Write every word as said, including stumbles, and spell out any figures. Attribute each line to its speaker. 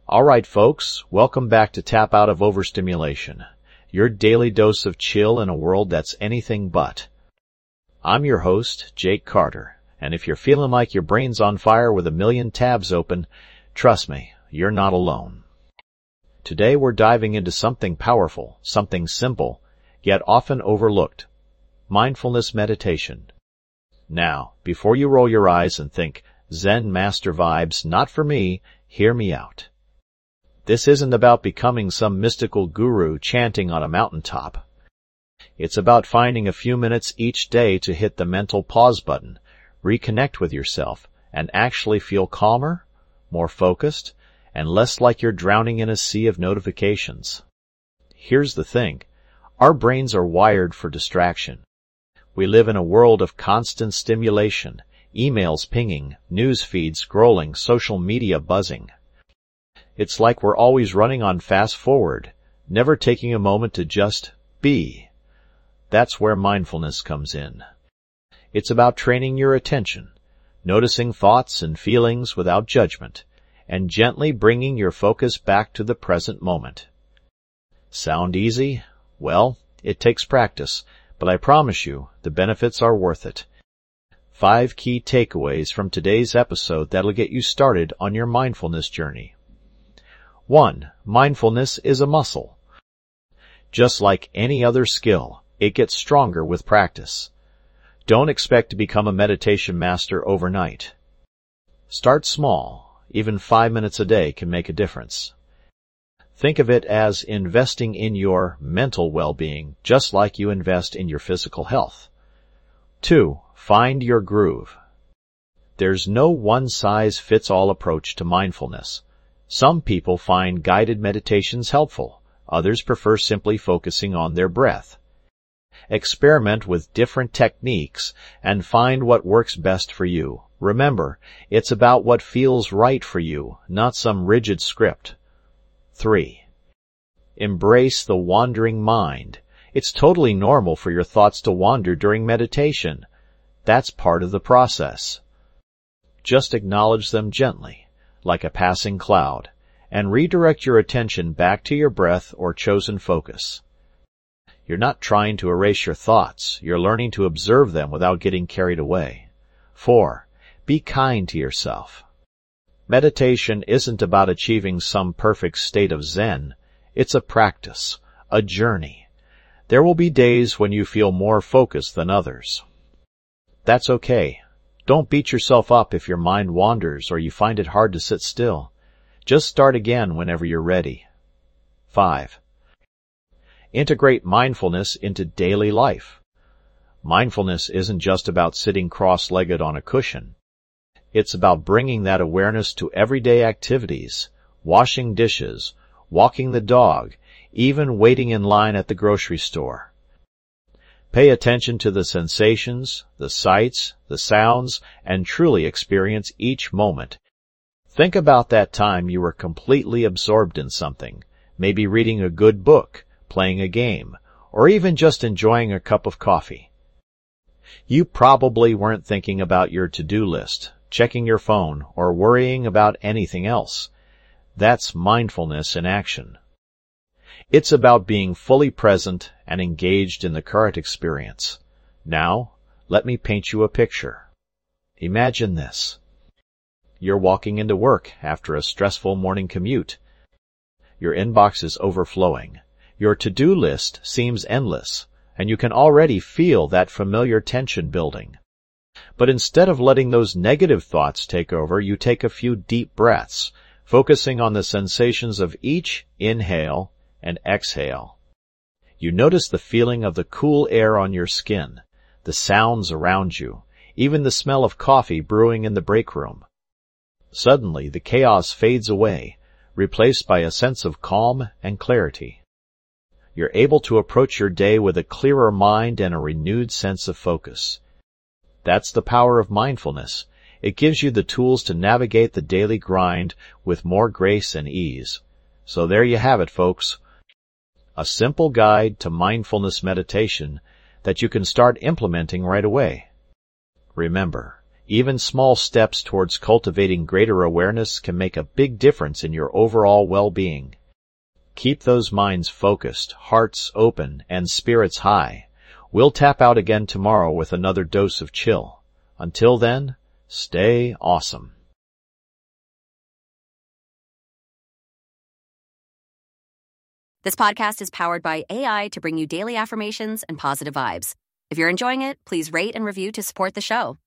Speaker 1: All right, folks, welcome back to Tap Out of Overstimulation, your daily dose of chill in a world that's anything but. I'm your host, Jake Carter, and if you're feeling like your brain's on fire with a million tabs open, trust me, you're not alone. Today we're diving into something powerful, something simple, yet often overlooked. Mindfulness meditation. Now, before you roll your eyes and think, Zen master vibes, not for me, hear me out. This isn't about becoming some mystical guru chanting on a mountaintop. It's about finding a few minutes each day to hit the mental pause button, reconnect with yourself, and actually feel calmer, more focused, and less like you're drowning in a sea of notifications. Here's the thing. Our brains are wired for distraction. We live in a world of constant stimulation, emails pinging, news feeds scrolling, social media buzzing. It's like we're always running on fast forward, never taking a moment to just be. That's where mindfulness comes in. It's about training your attention, noticing thoughts and feelings without judgment, and gently bringing your focus back to the present moment. Sound easy? Well, it takes practice, but I promise you, the benefits are worth it. Five key takeaways from today's episode that'll get you started on your mindfulness journey. One, mindfulness is a muscle. Just like any other skill, it gets stronger with practice. Don't expect to become a meditation master overnight. Start small. Even five minutes a day can make a difference. Think of it as investing in your mental well-being, just like you invest in your physical health. Two, find your groove. There's no one-size-fits-all approach to mindfulness. Some people find guided meditations helpful. Others prefer simply focusing on their breath. Experiment with different techniques and find what works best for you. Remember, it's about what feels right for you, not some rigid script. Three. Embrace the wandering mind. It's totally normal for your thoughts to wander during meditation. That's part of the process. Just acknowledge them gently, like a passing cloud, and redirect your attention back to your breath or chosen focus. You're not trying to erase your thoughts. You're learning to observe them without getting carried away. Four. Be kind to yourself. Meditation isn't about achieving some perfect state of Zen. It's a practice, a journey. There will be days when you feel more focused than others. That's okay. Don't beat yourself up if your mind wanders or you find it hard to sit still. Just start again whenever you're ready. Five. Integrate mindfulness into daily life. Mindfulness isn't just about sitting cross-legged on a cushion. It's about bringing that awareness to everyday activities, washing dishes, walking the dog, even waiting in line at the grocery store. Pay attention to the sensations, the sights, the sounds, and truly experience each moment. Think about that time you were completely absorbed in something, maybe reading a good book, playing a game, or even just enjoying a cup of coffee. You probably weren't thinking about your to-do list, checking your phone, or worrying about anything else. That's mindfulness in action. It's about being fully present and engaged in the current experience. Now, let me paint you a picture. Imagine this. You're walking into work after a stressful morning commute. Your inbox is overflowing. Your to-do list seems endless, and you can already feel that familiar tension building. But instead of letting those negative thoughts take over, you take a few deep breaths, focusing on the sensations of each inhale and exhale. You notice the feeling of the cool air on your skin, the sounds around you, even the smell of coffee brewing in the break room. Suddenly, the chaos fades away, replaced by a sense of calm and clarity. You're able to approach your day with a clearer mind and a renewed sense of focus. That's the power of mindfulness. It gives you the tools to navigate the daily grind with more grace and ease. So there you have it, folks. A simple guide to mindfulness meditation that you can start implementing right away. Remember, Even small steps towards cultivating greater awareness can make a big difference in your overall well-being. Keep those minds focused, hearts open, and spirits high. We'll tap out again tomorrow with another dose of chill. Until then, stay awesome.
Speaker 2: This podcast is powered by A I to bring you daily affirmations and positive vibes. If you're enjoying it, please rate and review to support the show.